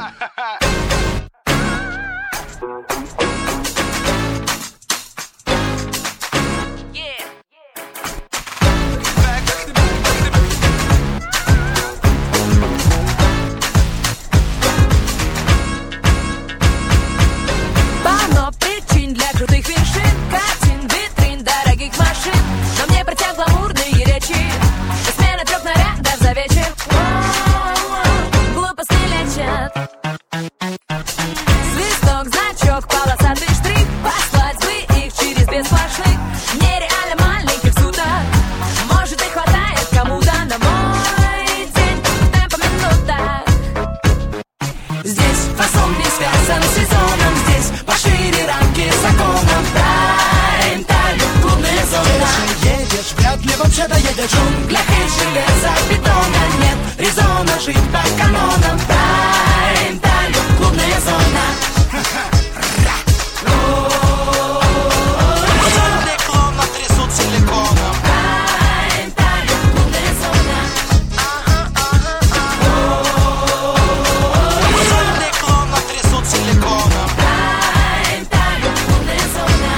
Полно причин для крутых вершин, картин, витрин, дорогих машин. Но мне про тебя гламурные речи и смена 3 нарядов за вечер. Глупости лечат. Свисток, значок, полосатый штрих. Послать бы их через без сплошных. Нереально маленьких суток. Может и хватает кому-то на мой день. Темпо минута. Здесь фасон не связан с сезоном. Здесь пошире рамки законом. Прайм-тайм, клубная зона. Едешь, вряд ли вообще доедешь. В джунглях и железа, бетона нет резона жить по канонам. Прайм-тайм, клубная зона. Реклама трясут силиконом. Прайм-тайм, клубная зона. Реклама трясут силиконом. Прайм-тайм, клубная зона.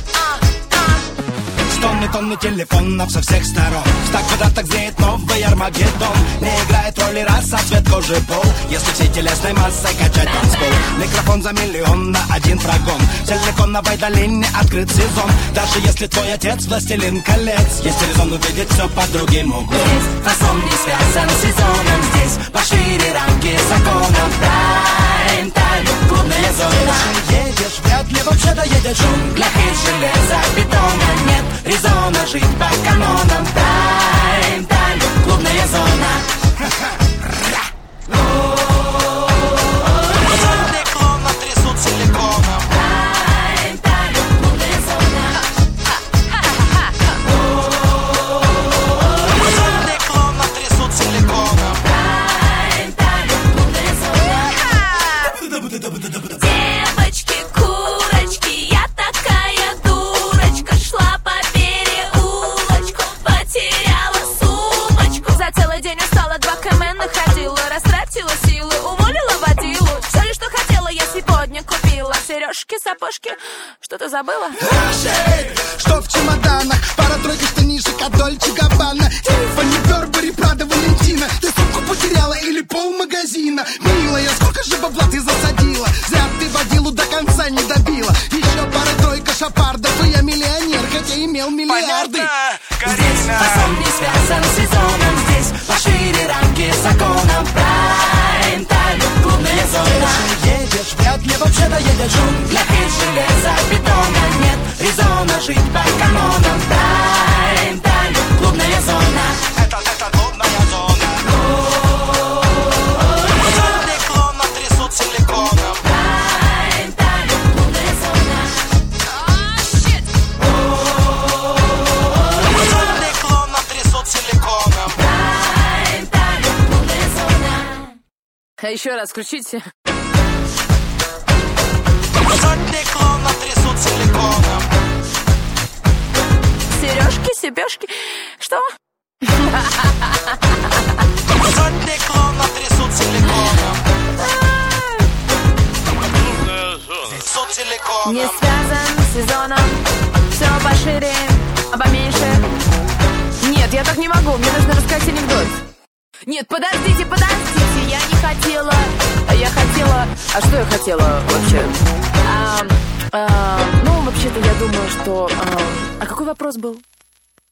Тонны телефонов со всех сторон. Так куда-то греет новый Армагеддон. Не играет роли раса, цвет кожи, пол. Если всей телесной массой качать танцпол. Микрофон за миллион на один прогон. В силиконовой долине открыт сезон. Даже если твой отец властелин колец, есть резон увидеть все под другим углом. Здесь фасон не связан с сезоном. Здесь пошире рамки законом. Прайм-тайм, клубная зона. Едешь, вряд ли вообще доедешь. В джунглях и железа, бетона нет резона жить по канонам. Прайм-тайм, клубная зона. Реклама трясут силиконом. Прайм-тайм, клубная зона. Реклама трясут силиконом. Прайм-тайм, клубная зона. Девочки, курочки, я такая дурочка. Шла по переулочку, потеряла сумочку. За целый день устала, 2 км находила. Растратила силы, уволила водилу. Все ли, что хотела, я сегодня купила. Сережки, сапожки, что-то забыла? Что в чемоданах? Пара-тройка штанишек от Дольче Габбана. Тиффани, Бербери, Прада, Валентина. Ты сумку потеряла или полмагазина? Милая, сколько же бабла ты засадила? Зря ты водилу до конца не добила. Еще пара-тройка шапардов, и я миллионер, хотя имел миллиарды. Здесь фасон не связан с сезоном. Здесь пошире рамки законом. Прайм-тайм, клубная зона. Едешь, вряд ли вообще доедешь. В джунглях и железа, бетона нет резона жить по канонам. Прайм-тайм, клубная зона. Это клубная зона. Реклама трясут силиконом. Прайм-тайм, клубная зона. Реклама трясут силиконом. Прайм-тайм, клубная зона. А еще раз включите. Реклама трясут силиконом. Сережки, себежки. Что? Реклама трясут силиконом. Трясут силиконом. Не связан с сезоном. Все пошире, а поменьше. Нет, я так не могу, мне нужно рассказать анекдот. Нет, подождите, я не хотела. А я хотела... А что я хотела вообще? Ну, вообще-то я думаю, что... А какой вопрос был?